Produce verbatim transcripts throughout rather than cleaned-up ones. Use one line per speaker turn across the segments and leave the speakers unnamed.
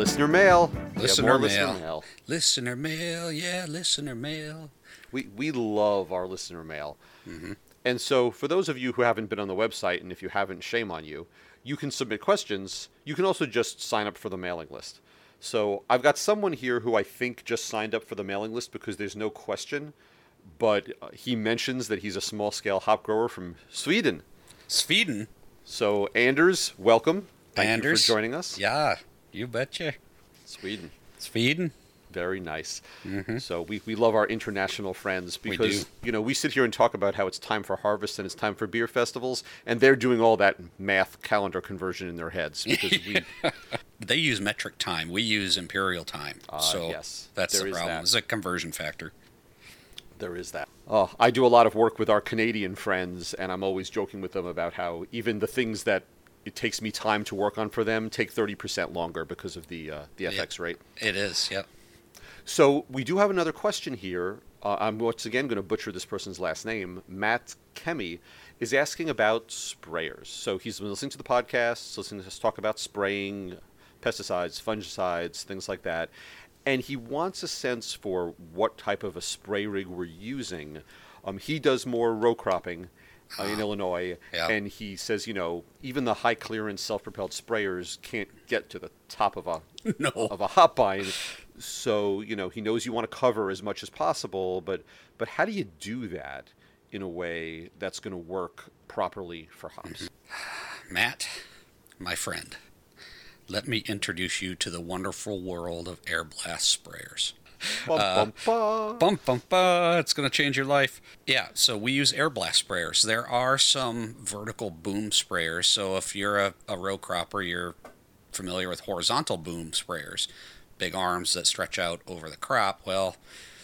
Listener mail.
Listener
more
mail.
listener mail.
Listener mail, yeah, listener mail.
We we love our listener mail.
Mm-hmm.
And so for those of you who haven't been on the website, and if you haven't, shame on you, you can submit questions. You can also just sign up for the mailing list. So I've got someone here who I think just signed up for the mailing list because there's no question, but uh, he mentions that he's a small-scale hop grower from Sweden.
Sweden.
So Anders, welcome. Thank
Anders.
you for joining us.
Yeah, you betcha.
Sweden.
Sweden.
Very nice.
Mm-hmm.
So we, we love our international friends because,
We do.
you know, we sit here and talk about how it's time for harvest and it's time for beer festivals, and they're doing all that math calendar conversion in their heads because we...
They use metric time. We use imperial time.
Uh,
so
yes,
that's
there
the
is
problem.
that.
It's a conversion factor.
There is that. Oh, I do a lot of work with our Canadian friends, and I'm always joking with them about how even the things that it takes me time to work on for them take thirty percent longer because of the uh, the F X
It-
rate.
It is, yep.
So we do have another question here. Uh, I'm once again going to butcher this person's last name. Matt Kemi is asking about sprayers. So he's been listening to the podcast, listening to us talk about spraying pesticides, fungicides, things like that. And he wants a sense for what type of a spray rig we're using. Um, he does more row cropping uh, in Illinois,
Yeah.
and he says, you know, even the high clearance self-propelled sprayers can't get to the top of a
No.
of a hop vine. So, you know, he knows you want to cover as much as possible, but but how do you do that in a way that's going to work properly for hops?
Matt, my friend, let me introduce you to the wonderful world of air blast sprayers.
Bum, bum, bum.
Bum, bum, bum. It's going to change your life. Yeah, so we use air blast sprayers. There are some vertical boom sprayers. So if you're a, a row cropper, you're familiar with horizontal boom sprayers, big arms that stretch out over the crop. Well,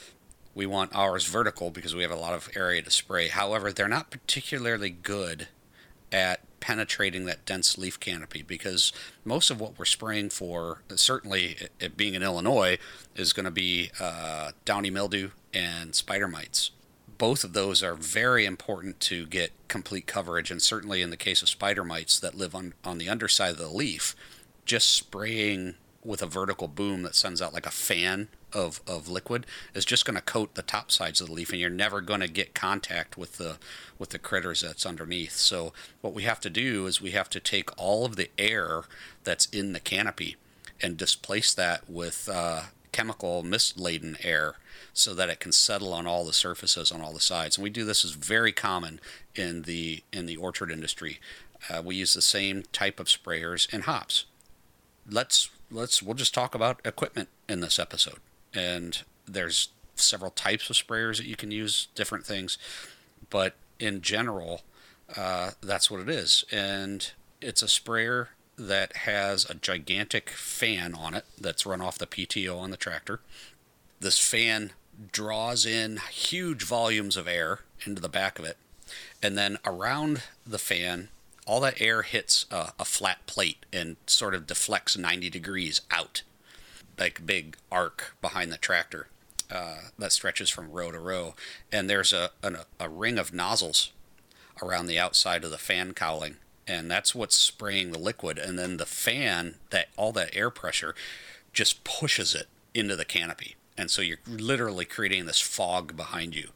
we want ours vertical because we have a lot of area to spray. However, they're not particularly good at penetrating that dense leaf canopy because most of what we're spraying for, certainly it being in Illinois, is going to be uh, downy mildew and spider mites. Both of those are very important to get complete coverage, and certainly in the case of spider mites that live on, on the underside of the leaf, just spraying with a vertical boom that sends out like a fan of, of liquid is just going to coat the top sides of the leaf, and you're never going to get contact with the with the critters that's underneath. So what we have to do is we have to take all of the air that's in the canopy and displace that with uh, chemical mist-laden air so that it can settle on all the surfaces on all the sides. And we do this is very common in the in the orchard industry. Uh, we use the same type of sprayers in hops. Let's let's we'll just talk about equipment in this episode. And there's several types of sprayers that you can use, different things, but in general, uh, that's what it is. And it's a sprayer that has a gigantic fan on it that's run off the P T O on the tractor. This fan draws in huge volumes of air into the back of it, and then around the fan, all that air hits a, a flat plate and sort of deflects ninety degrees out, like a big arc behind the tractor uh, that stretches from row to row. And there's a, a a ring of nozzles around the outside of the fan cowling, and that's what's spraying the liquid. And then the fan, that all that air pressure, just pushes it into the canopy. And so you're literally creating this fog behind you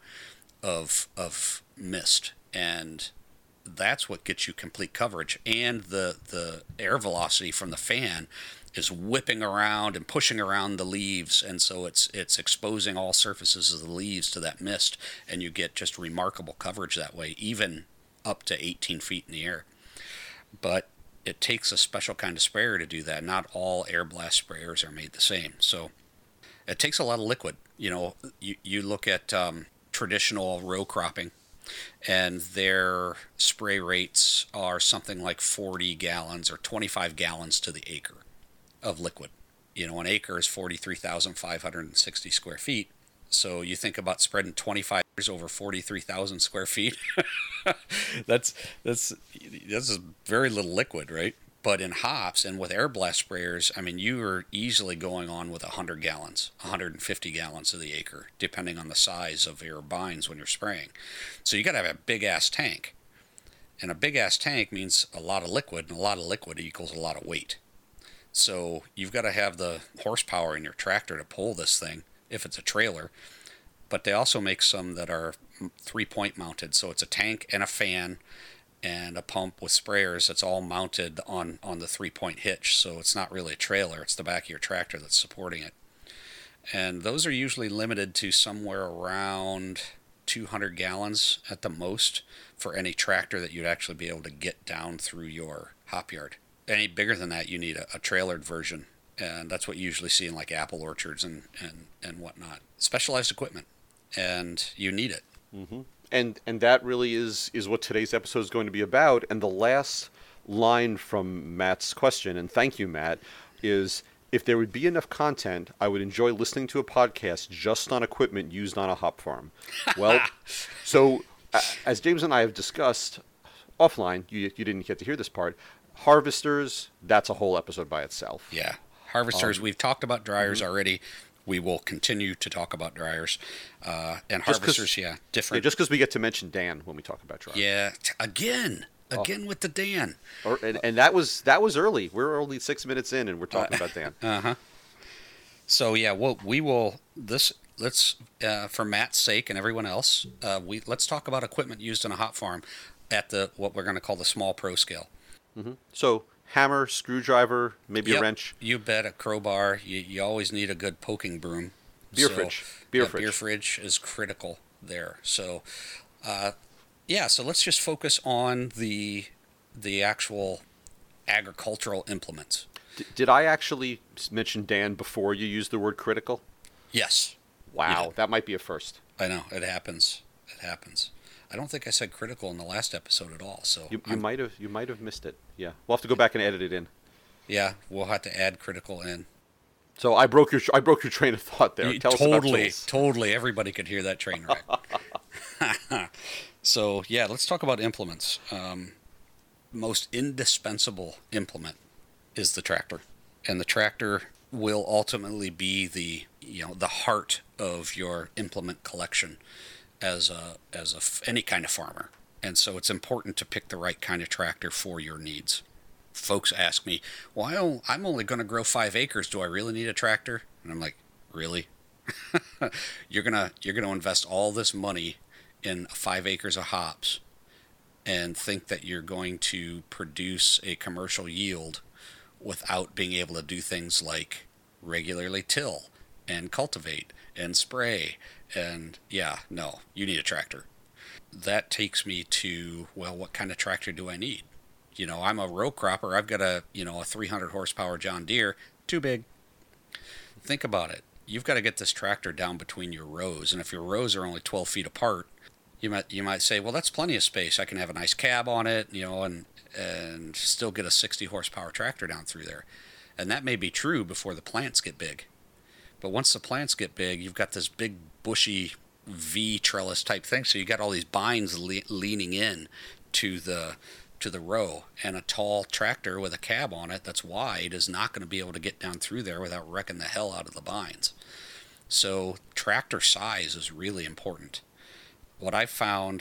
of of mist, and that's what gets you complete coverage. And the the air velocity from the fan is whipping around and pushing around the leaves, and so it's it's exposing all surfaces of the leaves to that mist, and you get just remarkable coverage that way, even up to eighteen feet in the air. But it takes a special kind of sprayer to do that. Not all air blast sprayers are made the same, so it takes a lot of liquid. You know, you, you look at um, traditional row cropping, and their spray rates are something like forty gallons or twenty-five gallons to the acre of liquid. You know, an acre is forty-three thousand five hundred sixty square feet. So you think about spreading twenty-five acres over forty-three thousand square feet. that's that's that's very little liquid, right? But in hops and with air blast sprayers, I mean, you are easily going on with one hundred gallons, one hundred fifty gallons to the acre, depending on the size of your bines when you're spraying. So you got to have a big-ass tank. And a big-ass tank means a lot of liquid, and a lot of liquid equals a lot of weight. So you've got to have the horsepower in your tractor to pull this thing if it's a trailer. But they also make some that are three-point mounted. So it's a tank and a fan and a pump with sprayers that's all mounted on, on the three-point hitch. So it's not really a trailer. It's the back of your tractor that's supporting it. And those are usually limited to somewhere around two hundred gallons at the most for any tractor that you'd actually be able to get down through your hop yard. Any bigger than that, you need a, a trailered version. And that's what you usually see in like apple orchards and, and, and whatnot. Specialized equipment. And you need it.
Mm-hmm. And and that really is is what today's episode is going to be about. And the last line from Matt's question, and thank you, Matt, is if there would be enough content, I would enjoy listening to a podcast just on equipment used on a hop farm. Well, so uh, as James and I have discussed offline, you you didn't get to hear this part. Harvesters, that's a whole episode by itself.
Yeah. Harvesters, um, we've talked about dryers mm-hmm. already. We will continue to talk about dryers. Uh, and just harvesters, yeah, different.
Yeah, just because we get to mention Dan when we talk about dryers.
Yeah, again, again oh. with the Dan.
Or, and, and that was that was early. We're only six minutes in, and we're talking uh, about Dan.
Uh-huh. So, yeah, well, we will, this, let's, uh, for Matt's sake and everyone else, uh, we let's talk about equipment used in a hop farm at the what we're going to call the small pro scale.
Mm-hmm. So, hammer, screwdriver, maybe
yep,
a wrench.
You bet, a crowbar. You, you always need a good poking broom.
Beer
so,
fridge. Beer
yeah,
fridge.
Beer fridge is critical there. So, uh, yeah, so let's just focus on the the actual agricultural implements.
D- did I actually mention Dan before you used the word critical?
Yes.
Wow, that might be a first.
I know, it happens. It happens. I don't think I said critical in the last episode at all. So
you, you might have you might have missed it. Yeah, we'll have to go back and edit it in.
Yeah, we'll have to add critical in.
So I broke your I broke your train of thought there.
You,
Tell
totally,
us about tools.
Totally. Everybody could hear that train wreck. So yeah, let's talk about implements. Um, most indispensable implement is the tractor, and the tractor will ultimately be the you know the heart of your implement collection as a as a any kind of farmer. And so it's important to pick the right kind of tractor for your needs. Folks ask me, well, I don't, I'm only going to grow five acres. Do I really need a tractor? And I'm like, really? you're gonna you're gonna invest all this money in five acres of hops and think that you're going to produce a commercial yield without being able to do things like regularly till and cultivate and spray. And yeah, no, you need a tractor. That takes me to, well, what kind of tractor do I need? You know, I'm a row cropper. I've got a, you know, a three hundred horsepower John Deere, too big. Think about it. You've got to get this tractor down between your rows. And if your rows are only twelve feet apart, you might you might say, well, that's plenty of space. I can have a nice cab on it, you know, and and still get a sixty horsepower tractor down through there. And that may be true before the plants get big. But once the plants get big, you've got this big bushy V trellis type thing. So you got all these bines le- leaning in to the to the row, and a tall tractor with a cab on it that's wide is not going to be able to get down through there without wrecking the hell out of the bines. So tractor size is really important. What I've found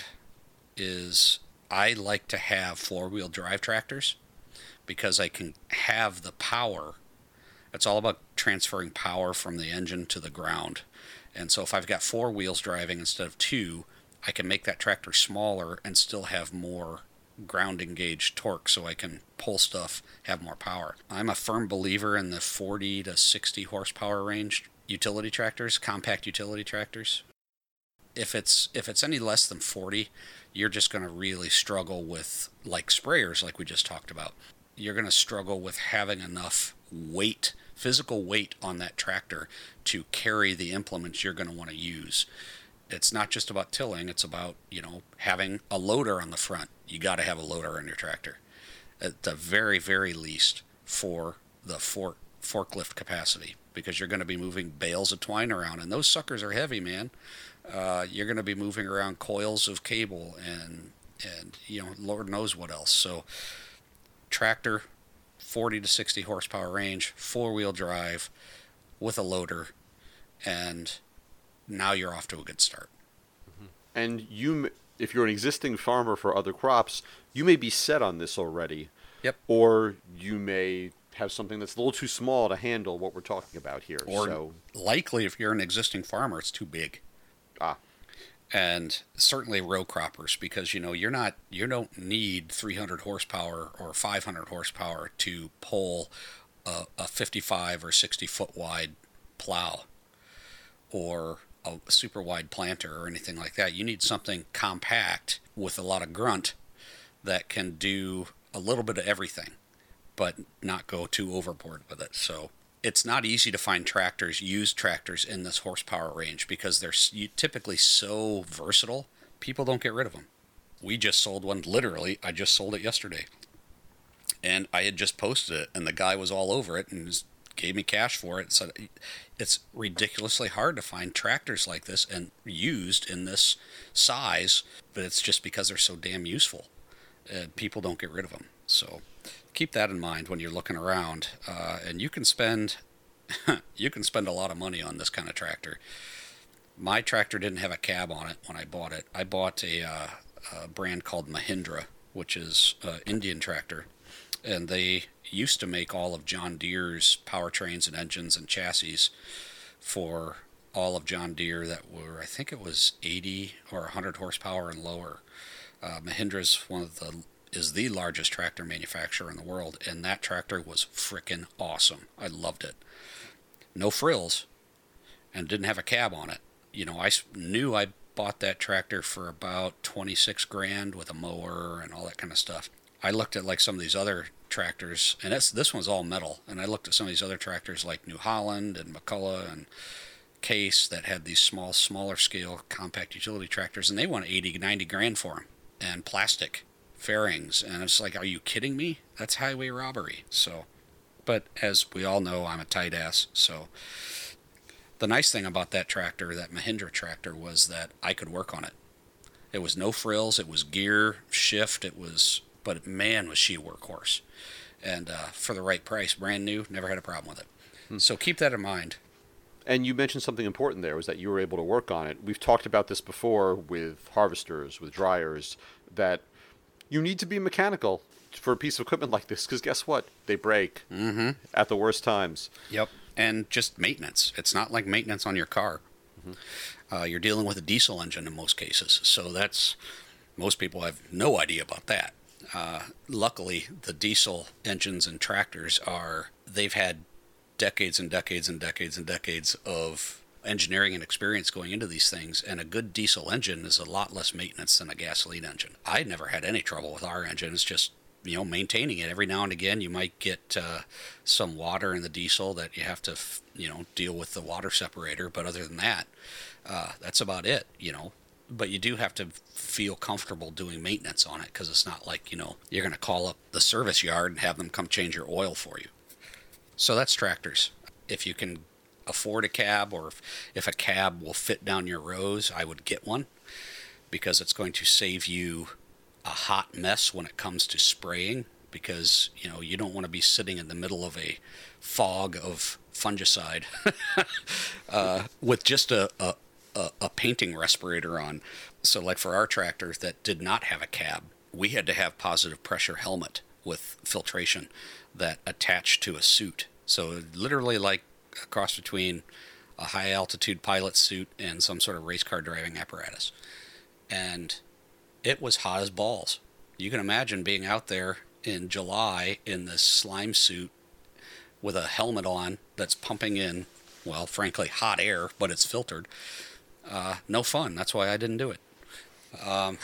is I like to have four-wheel drive tractors because I can have the power. It's all about transferring power from the engine to the ground. And so if I've got four wheels driving instead of two, I can make that tractor smaller and still have more ground engaged torque so I can pull stuff, have more power. I'm a firm believer in the forty to sixty horsepower range utility tractors, compact utility tractors. If it's if it's any less than forty, you're just going to really struggle with, like sprayers like we just talked about. You're going to struggle with having enough weight, physical weight on that tractor to carry the implements you're going to want to use. It's not just about tilling, it's about, you know, having a loader on the front. You got to have a loader on your tractor. At the very, very least for the fork, forklift capacity, because you're going to be moving bales of twine around, and those suckers are heavy, man. Uh, you're going to be moving around coils of cable and, and, you know, Lord knows what else. So tractor, forty to sixty horsepower range, four-wheel drive with a loader, and now you're off to a good start.
And you, if you're an existing farmer for other crops, you may be set on this already.
Yep.
Or you may have something that's a little too small to handle what we're talking about here.
Or
so,
likely, if you're an existing farmer, it's too big.
ah,
And certainly row croppers, because you know you're not you don't need three hundred horsepower or five hundred horsepower to pull a, a fifty-five or sixty foot wide plow or a super wide planter or anything like that. You need something compact with a lot of grunt that can do a little bit of everything, but not go too overboard with it. So it's not easy to find tractors, used tractors in this horsepower range, because they're typically so versatile. People don't get rid of them. We just sold one. Literally, I just sold it yesterday. And I had just posted it, and the guy was all over it and just gave me cash for it. So it's ridiculously hard to find tractors like this and used in this size, but it's just because they're so damn useful. Uh, people don't get rid of them. So keep that in mind when you're looking around, uh, and you can spend you can spend a lot of money on this kind of tractor. My tractor didn't have a cab on it when I bought it. I bought a, uh, a brand called Mahindra, which is an Indian tractor, and they used to make all of John Deere's powertrains and engines and chassis for all of John Deere that were, I think it was eighty or one hundred horsepower and lower. Uh, Mahindra's one of the is the largest tractor manufacturer in the world, and that tractor was frickin' awesome. I loved it. No frills, and didn't have a cab on it. You know, I knew I bought that tractor for about twenty-six grand with a mower and all that kind of stuff. I looked at like some of these other tractors, and that's, this one's all metal, and I looked at some of these other tractors like New Holland and McCullough and Case that had these small, smaller scale compact utility tractors, and they want eighty, ninety grand for them, and plastic fairings, and it's like, are you kidding me? That's highway robbery. So, but as we all know, I'm a tight ass. So the nice thing about that tractor, that Mahindra tractor, was that I could work on it. It was no frills. It was gear shift. It was, but man, was she a workhorse. And uh, for the right price, brand new, never had a problem with it. Hmm. So keep that in mind.
And you mentioned something important there, was that you were able to work on it. We've talked about this before with harvesters, with dryers, that you need to be mechanical for a piece of equipment like this, because guess what? They break
mm-hmm.
at the worst times.
Yep. And just maintenance. It's not like maintenance on your car. Mm-hmm. Uh, you're dealing with a diesel engine in most cases. So that's, most people have no idea about that. Uh, luckily, the diesel engines and tractors are, they've had decades and decades and decades and decades of engineering and experience going into these things, and a good diesel engine is a lot less maintenance than a gasoline engine. I never had any trouble with our engine. It's just, you know, maintaining it. Every now and again you might get uh, some water in the diesel that you have to, you know, deal with the water separator, but other than that, uh, that's about it, you know. But you do have to feel comfortable doing maintenance on it, because it's not like, you know, you're going to call up the service yard and have them come change your oil for you. So that's tractors. If you can afford a cab, or if, if a cab will fit down your rows, I would get one, because it's going to save you a hot mess when it comes to spraying, because, you know, you don't want to be sitting in the middle of a fog of fungicide uh, with just a, a, a painting respirator on. So like for our tractor that did not have a cab, we had to have positive pressure helmet with filtration that attached to a suit. So literally like a cross between a high altitude pilot suit and some sort of race car driving apparatus. And it was hot as balls. You can imagine being out there in July in this slime suit with a helmet on that's pumping in, well, frankly, hot air, but it's filtered. Uh, no fun. That's why I didn't do it. Um,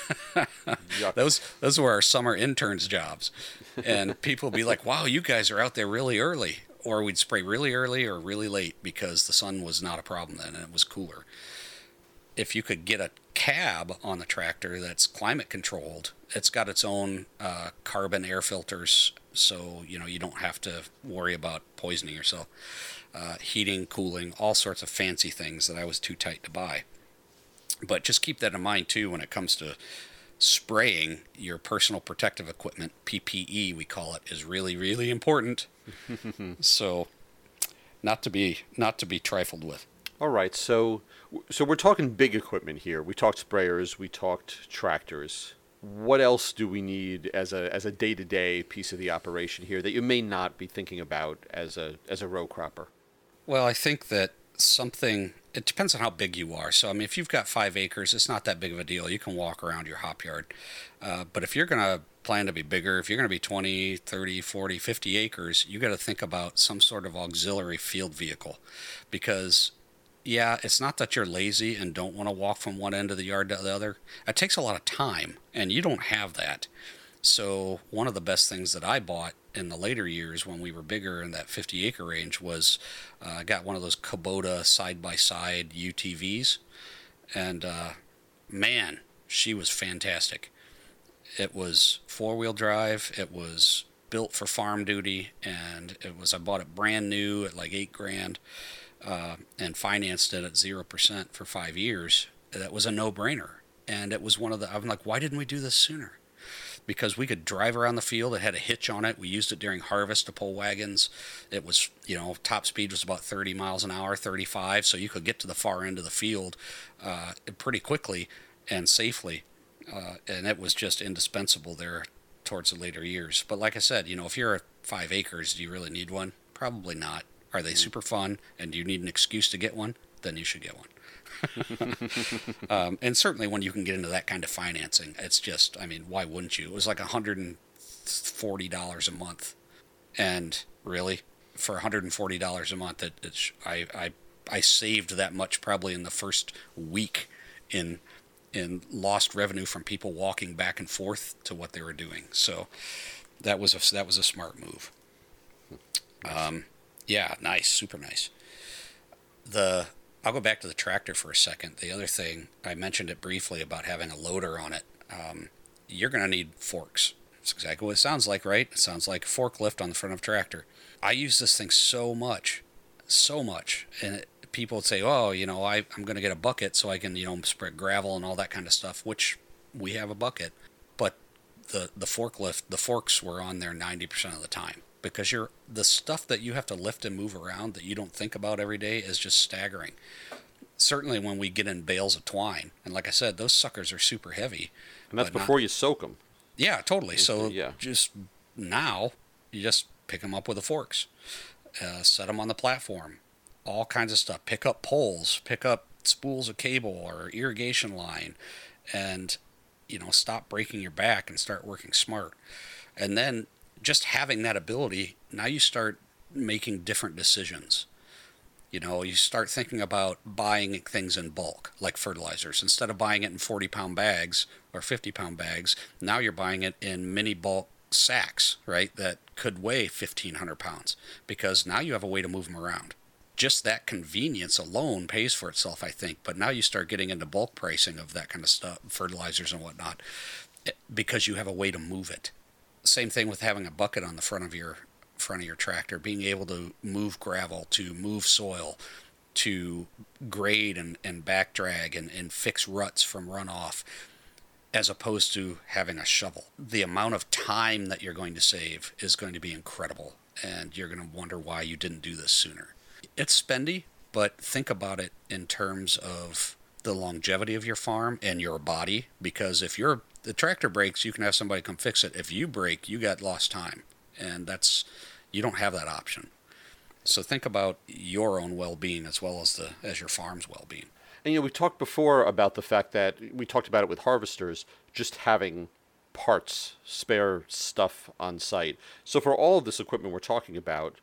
those those were our summer interns' jobs. And people would be like, wow, you guys are out there really early. Or we'd spray really early or really late, because the sun was not a problem then and it was cooler. If you could get a cab on the tractor that's climate controlled, it's got its own uh, carbon air filters, so you know you don't have to worry about poisoning yourself. Uh, heating, cooling, all sorts of fancy things that I was too tight to buy. But just keep that in mind too when it comes to spraying. Your personal protective equipment, P P E we call it, is really, really important. So not to be not to be trifled with.
All right, so so we're talking big equipment here. We talked sprayers, we talked tractors. what else do we need as a as a day-to-day piece of the operation here that you may not be thinking about as a as a row cropper?
Well, I think that something, it depends on how big you are. So, I mean, if you've got five acres, it's not that big of a deal. You can walk around your hop yard. Uh, but if you're going to plan to be bigger, if you're going to be twenty, thirty, forty, fifty acres, you got to think about some sort of auxiliary field vehicle. Because, yeah, it's not that you're lazy and don't want to walk from one end of the yard to the other. It takes a lot of time, and you don't have that. So one of the best things that I bought in the later years when we were bigger in that fifty acre range was uh, I got one of those Kubota side-by-side U T Vs. And uh, man, she was fantastic. It was four-wheel drive. It was built for farm duty. And it was I bought it brand new at like eight grand uh, and financed it at zero percent for five years. That was a no-brainer. And it was one of the, I'm like, why didn't we do this sooner? Because we could drive around the field. It had a hitch on it. We used it during harvest to pull wagons. It was, you know, top speed was about thirty miles an hour, thirty-five, so you could get to the far end of the field uh, pretty quickly and safely. Uh, and it was just indispensable there towards the later years. But like I said, you know, if you're at five acres, do you really need one? Probably not. Are they super fun? And do you need an excuse to get one? Then you should get one. um, and certainly when you can get into that kind of financing, it's just, I mean, why wouldn't you? It was like one hundred forty dollars a month. And really, for one hundred forty dollars a month, it, it's, I, I, I saved that much probably in the first week in in lost revenue from people walking back and forth to what they were doing. So that was a, that was a smart move. Um, yeah, nice, super nice. The I'll go back to the tractor for a second. The other thing, I mentioned it briefly about having a loader on it. Um, you're going to need forks. That's exactly what it sounds like, right? It sounds like a forklift on the front of a tractor. I use this thing so much, so much. And it, people would say, oh, you know, I, I'm going to get a bucket so I can, you know, spread gravel and all that kind of stuff, which we have a bucket. But the, the forklift, the forks were on there ninety percent of the time. Because you're the stuff that you have to lift and move around that you don't think about every day is just staggering. Certainly when we get in bales of twine, and like I said, those suckers are super heavy.
And that's before not, you soak them.
Yeah, totally. So
yeah.
just now, you just pick them up with the forks, uh, set them on the platform, all kinds of stuff. Pick up poles, pick up spools of cable or irrigation line, and you know, stop breaking your back and start working smart. And then just having that ability, now you start making different decisions. You know, you start thinking about buying things in bulk, like fertilizers. Instead of buying it in forty-pound bags or fifty-pound bags, now you're buying it in mini bulk sacks, right, that could weigh fifteen hundred pounds, because now you have a way to move them around. Just that convenience alone pays for itself, I think. But now you start getting into bulk pricing of that kind of stuff, fertilizers and whatnot, because you have a way to move it. Same thing with having a bucket on the front of your front of your tractor, being able to move gravel, to move soil, to grade and, and back drag and, and fix ruts from runoff, as opposed to having a shovel. The amount of time that you're going to save is going to be incredible, and you're going to wonder why you didn't do this sooner. It's spendy, but think about it in terms of the longevity of your farm and your body, because if you're the tractor breaks, you can have somebody come fix it. If you break, you got lost time, and that's you don't have that option. So think about your own well-being as well as the as your farm's well-being.
And you know, we talked before about the fact that we talked about it with harvesters, just having parts, spare stuff on site. So for all of this equipment we're talking about,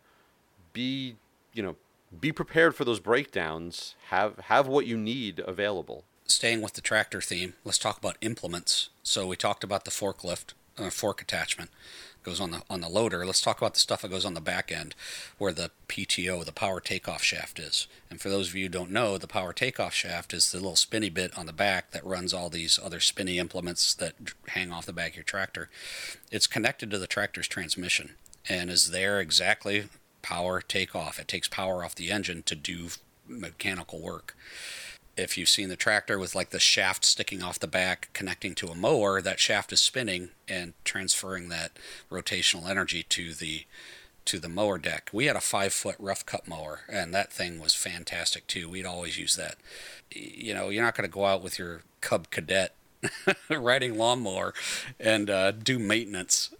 be you know be prepared for those breakdowns. Have have what you need available.
Staying with the tractor theme, let's talk about implements. So we talked about the forklift, uh, fork attachment goes on the on the loader. Let's talk about the stuff that goes on the back end, where the P T O, the power takeoff shaft, is. And for those of you who don't know, the power takeoff shaft is the little spinny bit on the back that runs all these other spinny implements that hang off the back of your tractor. It's connected to the tractor's transmission and is there exactly power takeoff. It takes power off the engine to do mechanical work. If you've seen the tractor with like the shaft sticking off the back connecting to a mower, that shaft is spinning and transferring that rotational energy to the to the mower deck. We had a five foot rough cut mower, and that thing was fantastic too. We'd always use that. You know, you're not going to go out with your Cub Cadet riding lawnmower and uh, do maintenance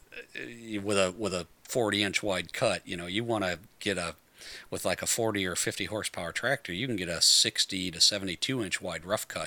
with a with a forty inch wide cut. You know, you want to get a with like a forty or fifty horsepower tractor, you can get a sixty to seventy-two inch wide rough cut,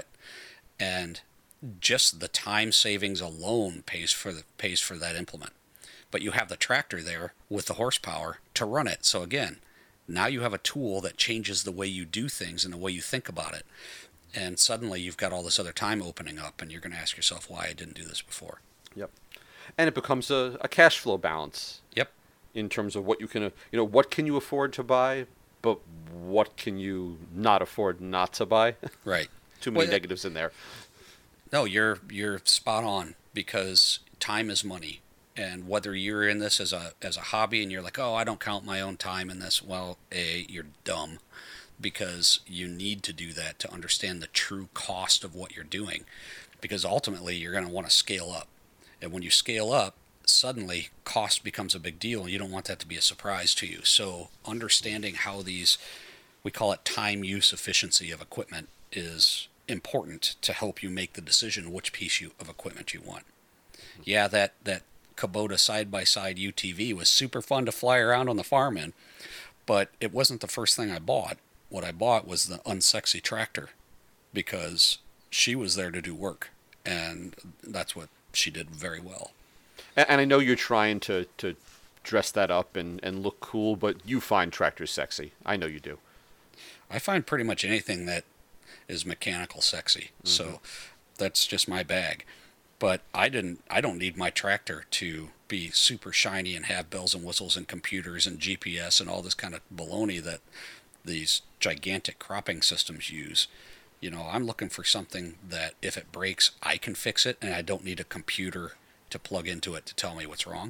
and just the time savings alone pays for the pays for that implement. But you have the tractor there with the horsepower to run it. So again, now you have a tool that changes the way you do things and the way you think about it. And suddenly you've got all this other time opening up, and you're going to ask yourself why I didn't do this before.
Yep. And it becomes a, a cash flow balance.
Yep.
In terms of what you can, uh, you know, what can you afford to buy, but what can you not afford not to buy?
Right.
Too many
well,
negatives in there.
No, you're you're spot on, because time is money. And whether you're in this as a as a hobby and you're like, oh, I don't count my own time in this, well, A, you're dumb, because you need to do that to understand the true cost of what you're doing. Because ultimately you're going to want to scale up. And when you scale up, suddenly cost becomes a big deal, and you don't want that to be a surprise to you. So understanding how these, we call it time use efficiency of equipment, is important to help you make the decision which piece you, of equipment you want. Yeah, that, that Kubota side-by-side U T V was super fun to fly around on the farm in, but it wasn't the first thing I bought. What I bought was the unsexy tractor, because she was there to do work, and that's what she did very well.
And, and I know you're trying to, to dress that up and, and look cool, but you find tractors sexy. I know you do.
I find pretty much anything that is mechanical sexy. Mm-hmm. So that's just my bag. But I didn't I don't need my tractor to be super shiny and have bells and whistles and computers and G P S and all this kind of baloney that these gigantic cropping systems use. You know, I'm looking for something that if it breaks, I can fix it, and I don't need a computer to plug into it to tell me what's wrong.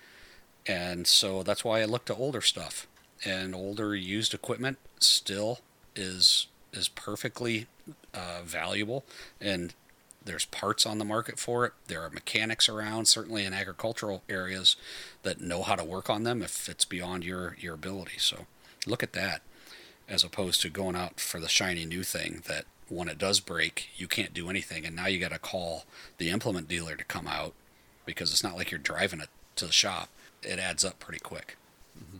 And so that's why I look to older stuff. And older used equipment still is is perfectly uh, valuable, and there's parts on the market for it. There are mechanics around, certainly in agricultural areas, that know how to work on them if it's beyond your, your ability. So look at that, as opposed to going out for the shiny new thing that when it does break, you can't do anything, and now you got to call the implement dealer to come out, because it's not like you're driving it to the shop. It adds up pretty quick. Mm-hmm.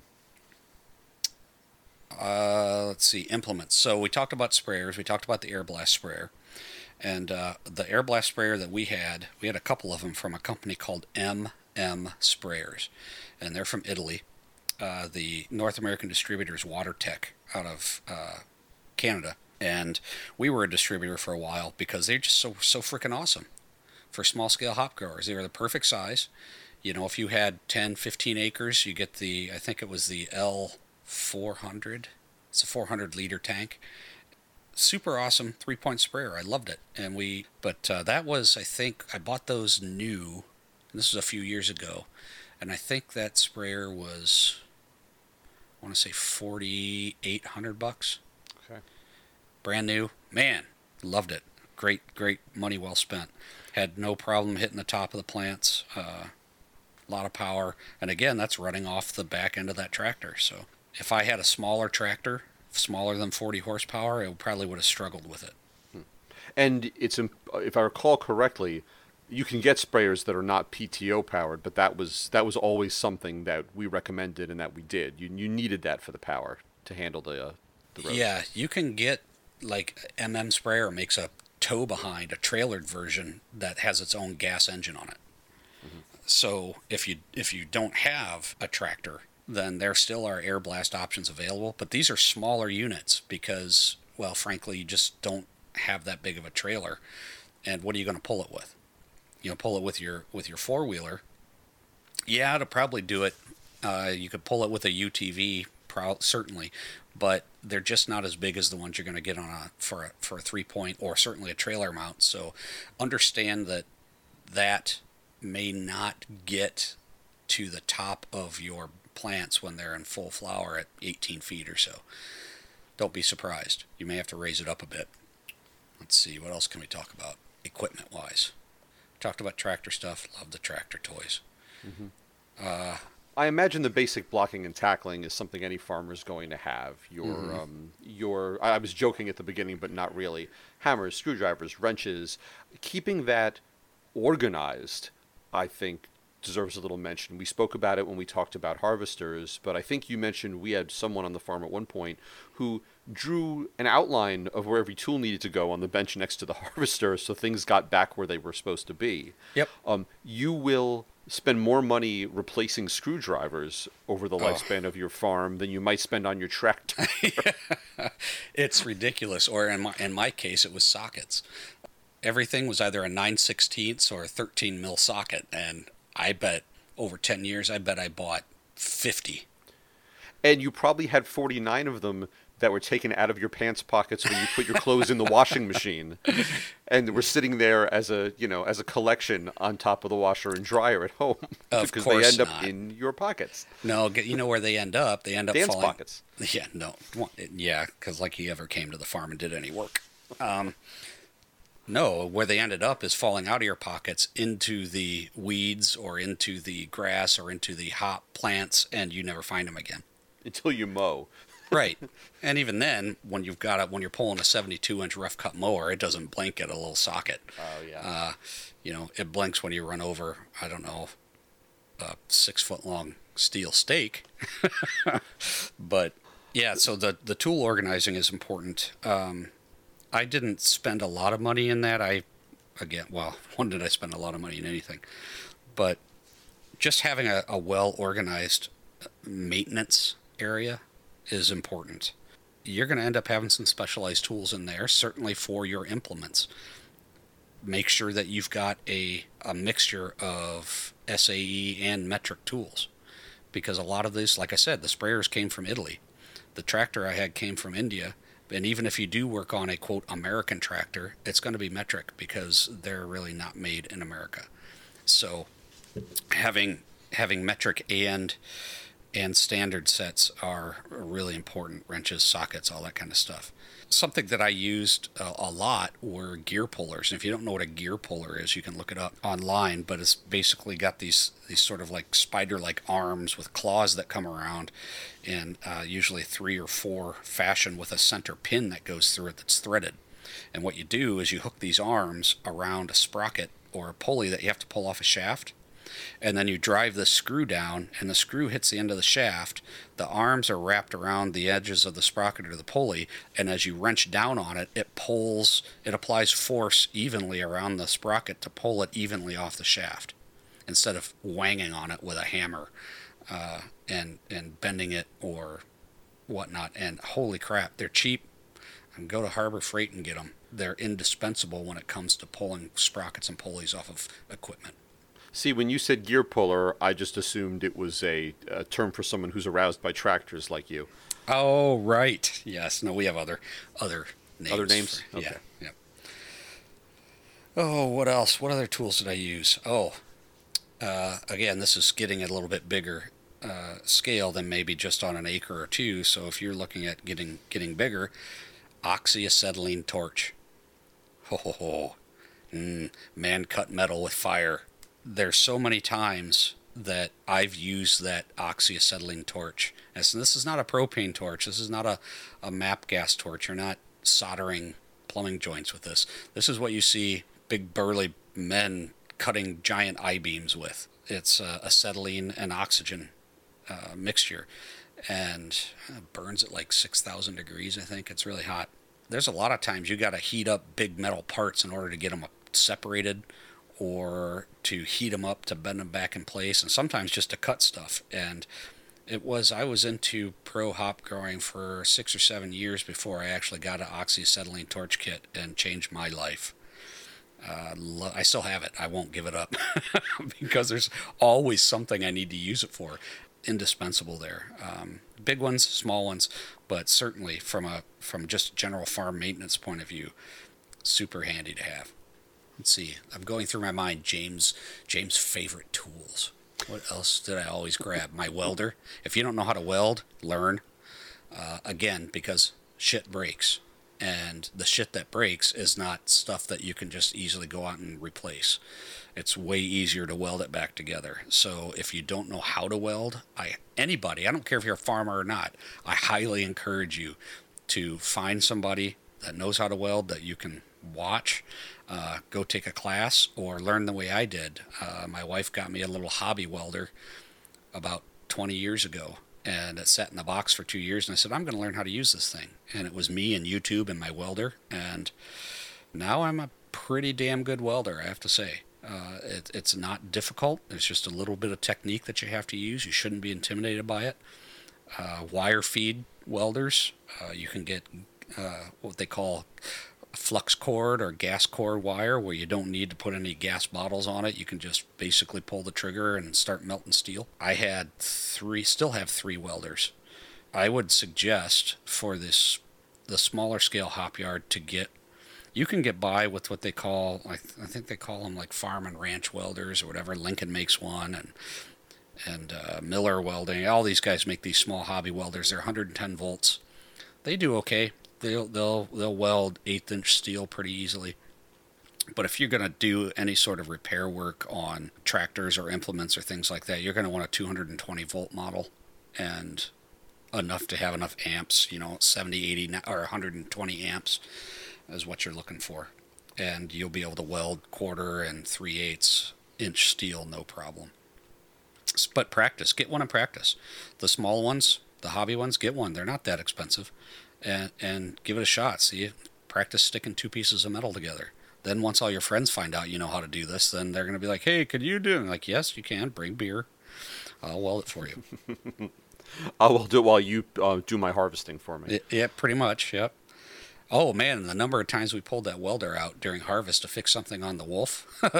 Uh, let's see, implements. So we talked about sprayers. We talked about the air blast sprayer. And uh, the air blast sprayer that we had, we had a couple of them from a company called M M Sprayers. And they're from Italy. Uh, the North American distributor is WaterTech out of uh, Canada. And we were a distributor for a while because they're just so so freaking awesome for small-scale hop growers. They were the perfect size. You know, if you had ten, fifteen acres, you get the, I think it was the L four hundred. It's a four hundred liter tank. Super awesome three-point sprayer. I loved it. And we, but uh, that was, I think, I bought those new, and this was a few years ago, and I think that sprayer was, I want to say forty-eight hundred bucks.
Okay.
Brand new. Man, loved it. Great, great money well spent. Had no problem hitting the top of the plants. A uh, lot of power. And again, that's running off the back end of that tractor. So if I had a smaller tractor, smaller than forty horsepower, I probably would have struggled with it.
And it's, if I recall correctly, you can get sprayers that are not P T O powered, but that was that was always something that we recommended and that we did. You you needed that for the power to handle the uh, the roads.
Yeah, you can get, like, M M Sprayer makes a tow behind, a trailered version that has its own gas engine on it. Mm-hmm. So if you if you don't have a tractor, then there still are air blast options available. But these are smaller units because, well, frankly, you just don't have that big of a trailer. And what are you going to pull it with? You know, pull it with your with your four wheeler. Yeah, to probably do it. Uh, you could pull it with a U T V, pro- certainly, but they're just not as big as the ones you're going to get on a for a for a three point or certainly a trailer mount. So understand that that may not get to the top of your plants when they're in full flower at eighteen feet or so. Don't be surprised. You may have to raise it up a bit. Let's see, what else can we talk about equipment wise? Talked about tractor stuff. Love the tractor toys. Mm-hmm. Uh,
I imagine the basic blocking and tackling is something any farmer is going to have. Your,
Mm-hmm.
um, your. I I was joking at the beginning, but not really. Hammers, screwdrivers, wrenches. Keeping that organized, I think, deserves a little mention. We spoke about it when we talked about harvesters, but I think you mentioned we had someone on the farm at one point who drew an outline of where every tool needed to go on the bench next to the harvester, so things got back where they were supposed to be.
Yep.
Um, you will spend more money replacing screwdrivers over the
Oh.
lifespan of your farm than you might spend on your tractor.
It's ridiculous. Or in my in my case, it was sockets. Everything was either a nine sixteenths or a thirteen mil socket, and I bet over ten years, I bet I bought fifty.
And you probably had forty-nine of them that were taken out of your pants pockets when you put your clothes in the washing machine, and were sitting there as a, you know, as a collection on top of the washer and dryer at home.
Of
because
course
they end up
not.
in your pockets.
No, get- you know where they end up? They end up
Dance
falling.
pockets.
Yeah, no, well, it- yeah, because like he ever came to the farm and did any work. Um, no, where they ended up is falling out of your pockets into the weeds or into the grass or into the hop plants, and you never find them again.
Until you mow.
Right, and even then, when you've got a, when you're pulling a seventy-two inch rough cut mower, it doesn't blink at a little socket.
Oh, yeah.
Uh, you know, it blinks when you run over, I don't know, a six foot long steel stake. But yeah, so the, the tool organizing is important. Um, I didn't spend a lot of money in that. I, again, well, when did I spend a lot of money in anything? But just having a, a well organized maintenance area is important. You're going to end up having some specialized tools in there, certainly for your implements. Make sure that you've got a, a mixture of S A E and metric tools, because a lot of this, like I said, the sprayers came from Italy. The tractor I had came from India, and even if you do work on a quote American tractor, it's going to be metric because they're really not made in America. So having having metric and and standard sets are really important. Wrenches, sockets, all that kind of stuff. Something that I used a, a lot were gear pullers. And if you don't know what a gear puller is, you can look it up online. But it's basically got these these sort of like spider-like arms with claws that come around, and uh, usually three or four fashion with a center pin that goes through it that's threaded. And what you do is you hook these arms around a sprocket or a pulley that you have to pull off a shaft, and then you drive the screw down, and the screw hits the end of the shaft. The arms are wrapped around the edges of the sprocket or the pulley, and as you wrench down on it, it pulls, it applies force evenly around the sprocket to pull it evenly off the shaft, instead of wanging on it with a hammer uh, and and bending it or whatnot. And holy crap, they're cheap. And go to Harbor Freight and get them. They're indispensable when it comes to pulling sprockets and pulleys off of equipment.
See, when you said gear puller, I just assumed it was a, a term for someone who's aroused by tractors like you.
Oh, right. Yes. No, we have other other names.
Other names?
For,
Okay.
Yeah. Yeah. Oh, what else? What other tools did I use? Oh, uh, again, this is getting a little bit bigger uh, scale than maybe just on an acre or two. So if you're looking at getting getting bigger, oxyacetylene torch. Ho ho ho. Mm, man cut metal with fire. There's so many times that I've used that oxyacetylene torch. And so this is not a propane torch. This is not a, a MAP gas torch. You're not soldering plumbing joints with this. This is what you see big burly men cutting giant I-beams with. It's uh, acetylene and oxygen uh, mixture, and it burns at like six thousand degrees, I think. It's really hot. There's a lot of times you got to heat up big metal parts in order to get them separated, or to heat them up to bend them back in place, and sometimes just to cut stuff. And it was, I was into pro hop growing for six or seven years before I actually got an oxyacetylene torch kit and changed my life. Uh, I still have it. I won't give it up because there's always something I need to use it for. Indispensable there. Um, big ones, small ones, but certainly from a from just general farm maintenance point of view, super handy to have. Let's see. I'm going through my mind James James' favorite tools. What else did I always grab? My welder. If you don't know how to weld, learn. Uh, again, because shit breaks. And the shit that breaks is not stuff that you can just easily go out and replace. It's way easier to weld it back together. So if you don't know how to weld, I anybody, I don't care if you're a farmer or not, I highly encourage you to find somebody that knows how to weld that you can watch, uh, go take a class, or learn the way I did. Uh, my wife got me a little hobby welder about twenty years ago, and it sat in the box for two years, and I said, I'm going to learn how to use this thing. And it was me and YouTube and my welder, and now I'm a pretty damn good welder, I have to say. Uh, it, it's not difficult. It's just a little bit of technique that you have to use. You shouldn't be intimidated by it. Uh, wire feed welders, uh, you can get uh, what they call flux cord or gas cord wire, where you don't need to put any gas bottles on it. You can just basically pull the trigger and start melting steel. I had three, still have three welders. I would suggest for this, the smaller scale hop yard, to get, you can get by with what they call, I, th- I think they call them like farm and ranch welders or whatever. Lincoln makes one, and and uh, Miller Welding. All these guys make these small hobby welders. They're one hundred ten volts. They do okay. They'll they'll they'll weld eighth inch steel pretty easily. But if you're going to do any sort of repair work on tractors or implements or things like that, you're going to want a two hundred twenty volt model, and enough to have enough amps. You know, seventy, eighty, or one hundred twenty amps is what you're looking for, and you'll be able to weld quarter and three eighths inch steel no problem. But practice, get one and practice. The small ones, the hobby ones, get one. They're not that expensive, and and give it a shot. See, practice sticking two pieces of metal together. Then once all your friends find out you know how to do this, then they're going to be like, hey, could you do it? I'm like, yes, you can. Bring beer. I'll weld it for you.
I will do it while you uh, do my harvesting for me.
It, yeah, pretty much, yep. Oh, man, the number of times we pulled that welder out during harvest to fix something on the Wolf,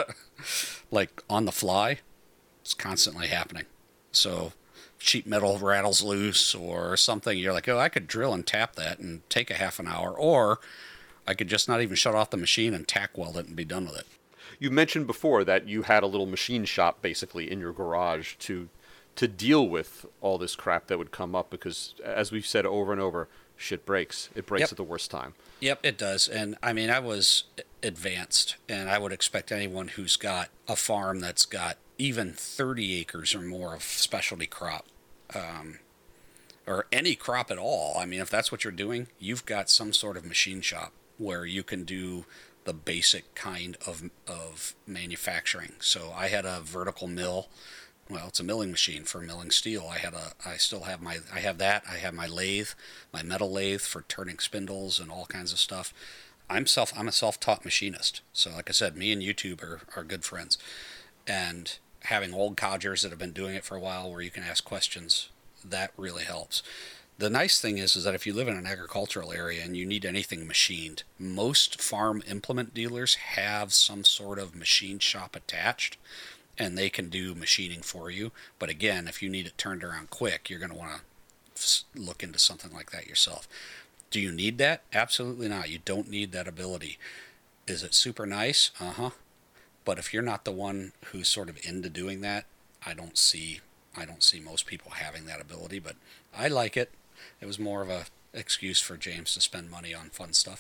like on the fly, it's constantly happening. So sheet metal rattles loose or something, you're like, oh, I could drill and tap that and take a half an hour, or I could just not even shut off the machine and tack weld it and be done with it.
You mentioned before that you had a little machine shop basically in your garage to to deal with all this crap that would come up, because, as we've said over and over, shit breaks. It breaks
Yep.
at the worst time.
Yep, it does. And I mean, I was advanced, and I would expect anyone who's got a farm that's got even thirty acres or more of specialty crop, um, or any crop at all. I mean, if that's what you're doing, you've got some sort of machine shop where you can do the basic kind of of manufacturing. So I had a vertical mill. Well, it's a milling machine for milling steel. I had a, I still have my, I have that. I have my lathe, my metal lathe for turning spindles and all kinds of stuff. I'm self, I'm a self-taught machinist. So, like I said, me and YouTube are, are good friends. And having old codgers that have been doing it for a while, where you can ask questions, that really helps. The nice thing is, is that if you live in an agricultural area and you need anything machined, most farm implement dealers have some sort of machine shop attached, and they can do machining for you. But again, if you need it turned around quick, you're going to want to look into something like that yourself. Do you need that? Absolutely not. You don't need that ability. Is it super nice? Uh-huh. But if you're not the one who's sort of into doing that, I don't see I don't see most people having that ability, but I like it. It was more of a excuse for James to spend money on fun stuff.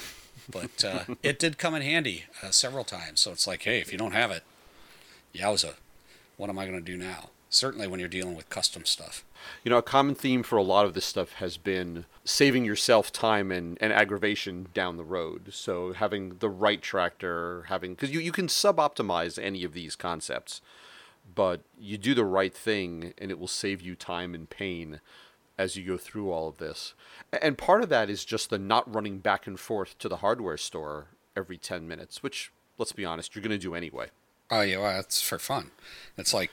But uh, it did come in handy uh, several times. So it's like, hey, if you don't have it, yowza, what am I going to do now? Certainly when you're dealing with custom stuff.
You know, a common theme for a lot of this stuff has been saving yourself time and, and aggravation down the road. So having the right tractor, having, because you, you can sub-optimize any of these concepts, but you do the right thing and it will save you time and pain as you go through all of this. And part of that is just the not running back and forth to the hardware store every ten minutes, which, let's be honest, you're going to do anyway.
Oh, yeah, well, that's for fun. It's like,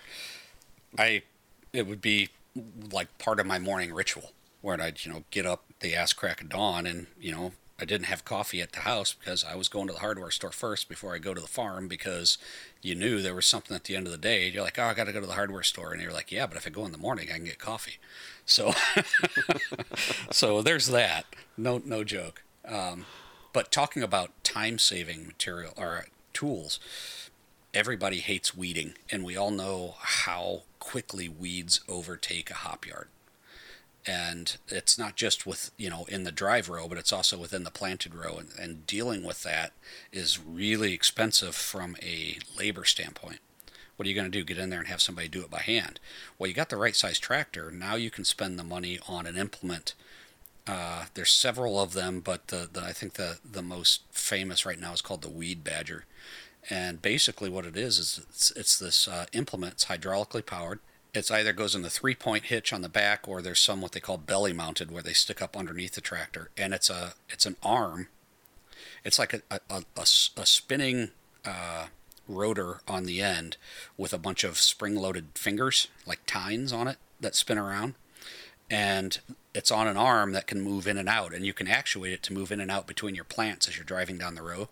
I, it would be like part of my morning ritual where I'd, you know, get up the ass crack of dawn and, you know, I didn't have coffee at the house because I was going to the hardware store first before I go to the farm, because you knew there was something at the end of the day. You're like, oh, I got to go to the hardware store. And you're like, yeah, but if I go in the morning, I can get coffee. So, so there's that. No, no joke. Um, but talking about time-saving material or tools, everybody hates weeding, and we all know how quickly weeds overtake a hop yard. And it's not just with, you know, in the drive row, but it's also within the planted row. And, and dealing with that is really expensive from a labor standpoint. What are you going to do? Get in there and have somebody do it by hand? Well, you got the right size tractor. Now you can spend the money on an implement. Uh, there's several of them, but the, the I think the, the most famous right now is called the Weed Badger. And basically what it is is it's, it's this uh, implement. It's hydraulically powered. It's either goes in the three-point hitch on the back, or there's some what they call belly mounted, where they stick up underneath the tractor. And it's a it's an arm. It's like a a, a, a spinning uh, rotor on the end with a bunch of spring-loaded fingers, like tines on it, that spin around. And it's on an arm that can move in and out, and you can actuate it to move in and out between your plants as you're driving down the row.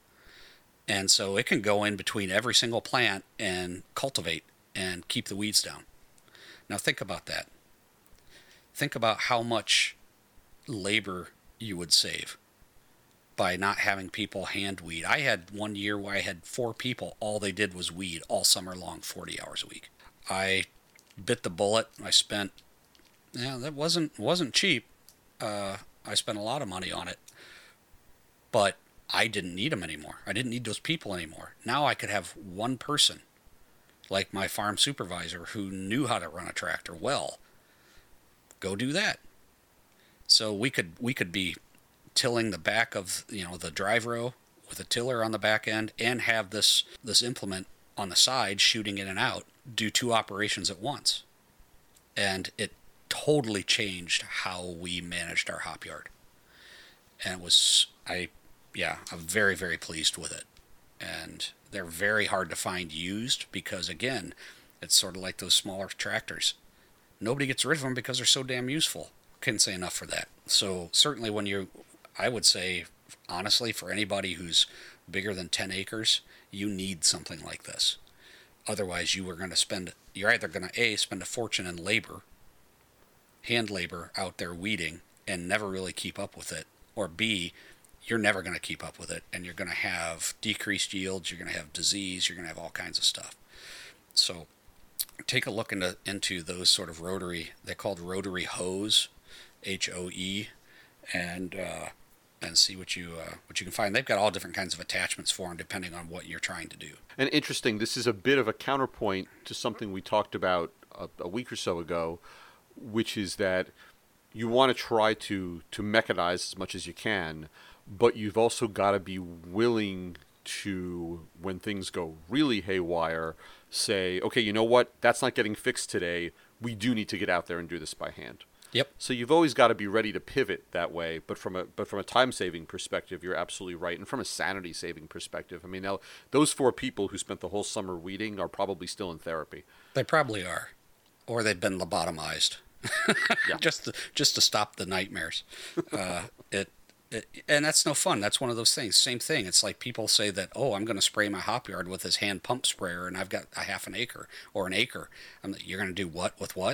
And so it can go in between every single plant and cultivate and keep the weeds down. Now think about that. Think about how much labor you would save by not having people hand weed. I had one year where I had four people. All they did was weed all summer long, forty hours a week. I bit the bullet. I spent, yeah, that wasn't wasn't cheap. Uh, I spent a lot of money on it, but I didn't need them anymore. I didn't need those people anymore. Now I could have one person, like my farm supervisor, who knew how to run a tractor well, go do that. So we could we could be tilling the back of, you know, the drive row with a tiller on the back end, and have this this implement on the side shooting in and out, do two operations at once. And it totally changed how we managed our hop yard. And it was, I, yeah, I'm very, very pleased with it. And they're very hard to find used because, again, it's sort of like those smaller tractors. Nobody gets rid of them because they're so damn useful. Couldn't say enough for that. So certainly when you, I would say, honestly, for anybody who's bigger than ten acres, you need something like this. Otherwise, you are going to spend, you're either going to, A, spend a fortune in labor, hand labor out there weeding, and never really keep up with it, or B, you're never going to keep up with it, and you're going to have decreased yields, you're going to have disease, you're going to have all kinds of stuff. So take a look into into those sort of rotary, they're called rotary hoes, H O E, and uh, and see what you uh, what you can find. They've got all different kinds of attachments for them depending on what you're trying to do.
And interesting, this is a bit of a counterpoint to something we talked about a, a week or so ago, which is that you want to try to, to mechanize as much as you can, but you've also got to be willing to, when things go really haywire, say, okay, you know what, that's not getting fixed today. We do need to get out there and do this by hand.
Yep.
So you've always got to be ready to pivot that way, but from a but from a time saving perspective, you're absolutely right, and from a sanity saving perspective, I mean, now those four people who spent the whole summer weeding are probably still in therapy.
They probably are, or they've been lobotomized,
Yeah.
just to, just to stop the nightmares. Uh, it, it and that's no fun. That's one of those things. Same thing. It's like people say that, oh, I'm going to spray my hop yard with this hand pump sprayer, and I've got a half an acre or an acre. I'm, you're going to do what with what?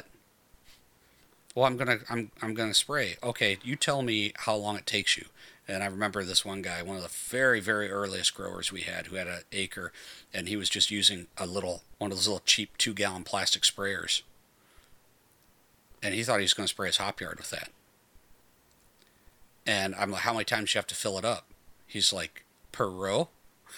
Well, I'm gonna I'm I'm gonna spray. Okay, you tell me how long it takes you. And I remember this one guy, one of the very very earliest growers we had, who had an acre, and he was just using a little one of those little cheap two gallon plastic sprayers. And he thought he was going to spray his hop yard with that. And I'm like, how many times do you have to fill it up? He's like, per row.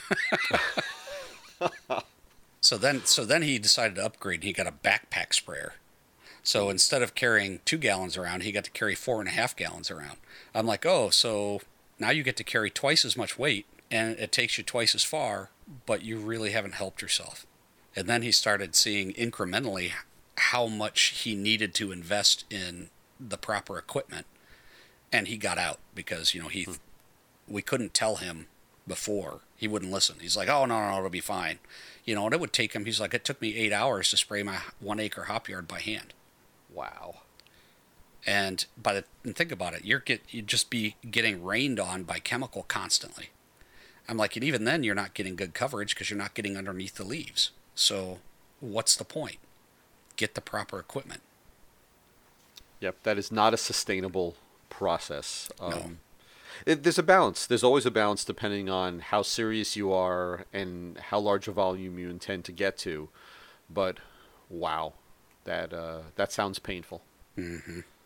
so then so then he decided to upgrade, and he got a backpack sprayer. So instead of carrying two gallons around, he got to carry four and a half gallons around. I'm like, oh, so now you get to carry twice as much weight, and it takes you twice as far, but you really haven't helped yourself. And then he started seeing incrementally how much he needed to invest in the proper equipment, and he got out because, you know, he, we couldn't tell him before. He wouldn't listen. He's like, oh, no, no, no, it'll be fine. You know, and it would take him, he's like, it took me eight hours to spray my one acre hop yard by hand.
Wow.
And by the and think about it, you're get you'd just be getting rained on by chemical constantly. I'm like, and even then, you're not getting good coverage because you're not getting underneath the leaves. So, what's the point? Get the proper equipment.
Yep, that is not a sustainable process. Um,
No.
it, there's a balance. There's always a balance depending on how serious you are and how large a volume you intend to get to. But wow. That uh, that sounds painful.
Mm-hmm.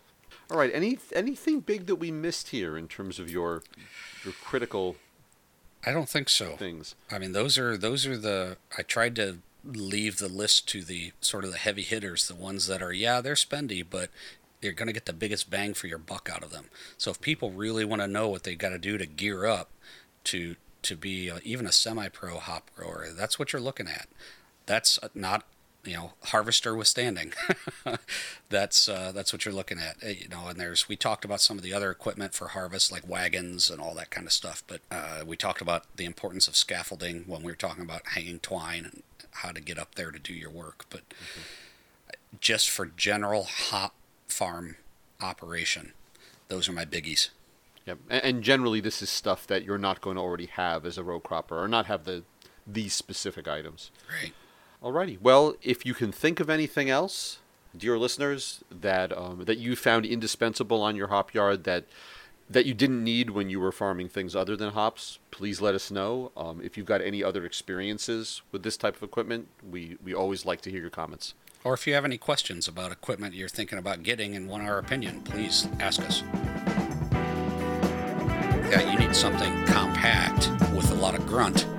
All right. Any anything big that we missed here in terms of your your critical
I don't think so.
things?
I mean, those are those are the. I tried to leave the list to the sort of the heavy hitters, the ones that are yeah they're spendy, but you're going to get the biggest bang for your buck out of them. So if people really want to know what they got to do to gear up to to be uh, even a semi-pro hop grower, that's what you're looking at. That's not, you know, harvester withstanding. that's uh, that's what you're looking at. Uh, You know, and there's we talked about some of the other equipment for harvest, like wagons and all that kind of stuff. But uh, we talked about the importance of scaffolding when we were talking about hanging twine and how to get up there to do your work. But mm-hmm. just for general hop farm operation, those are my biggies.
Yep. And, and generally, this is stuff that you're not going to already have as a row cropper, or not have the these specific items.
Right.
Alrighty. Well, if you can think of anything else, dear listeners, that um, that you found indispensable on your hop yard that that you didn't need when you were farming things other than hops, please let us know. Um, if you've got any other experiences with this type of equipment, we, we always like to hear your comments.
Or if you have any questions about equipment you're thinking about getting and want our opinion, please ask us. Yeah, you need something compact with a lot of grunt.